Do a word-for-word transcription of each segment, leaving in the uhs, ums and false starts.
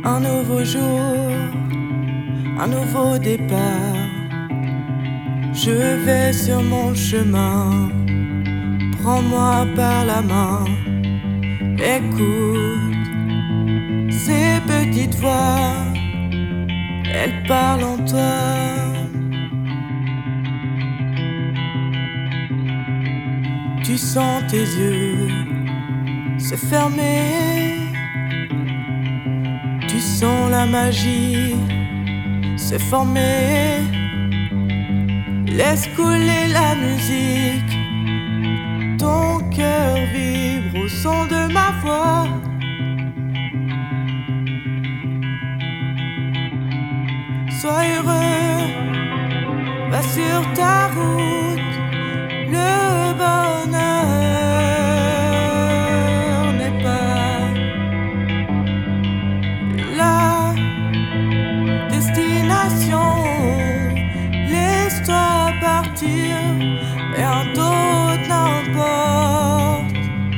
Un nouveau jour, un nouveau départ. Je vais sur mon chemin. Prends-moi par la main. Écoute ces petites voix, elles parlent en toi. Tu sens tes yeux se fermer. Tu sens la magie se former. Laisse couler la musique. Ton cœur vibre au son de ma voix. Sois heureux, va sur ta route. Le bonheur n'est pas la destination. Laisse-toi partir vers d'autres, n'importe.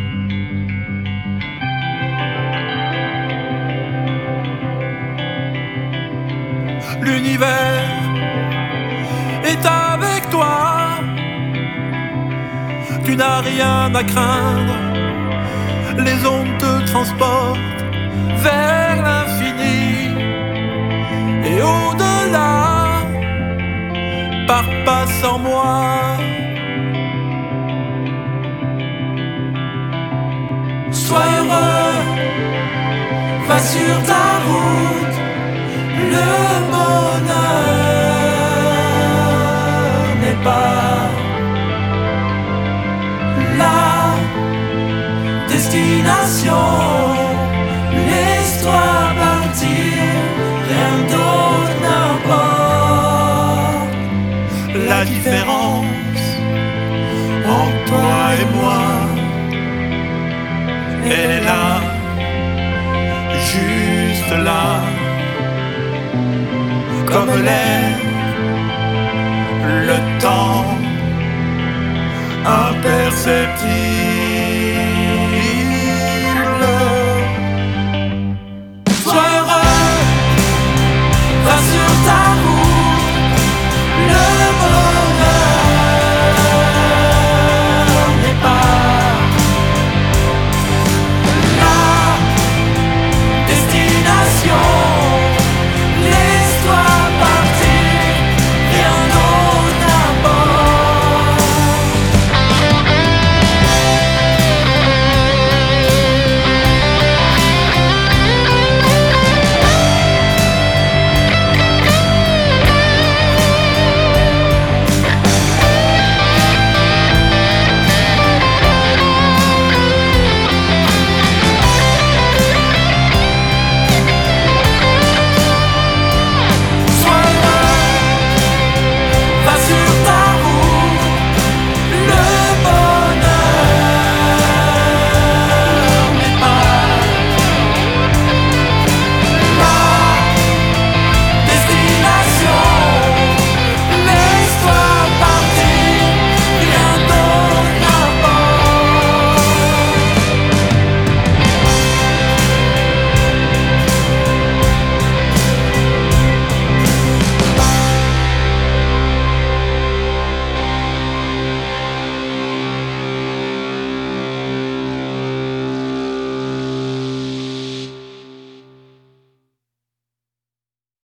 L'univers est avec toi. Tu n'as rien à craindre. Les ondes te transportent vers l'infini et au-delà. Pars pas sans moi. Sois heureux, va sur ta route. Le bonheur n'est pas la destination. Laisse-toi partir, rien d'autre n'importe. La différence entre toi et moi, elle est là, juste là. Comme l'air, le temps imperceptible.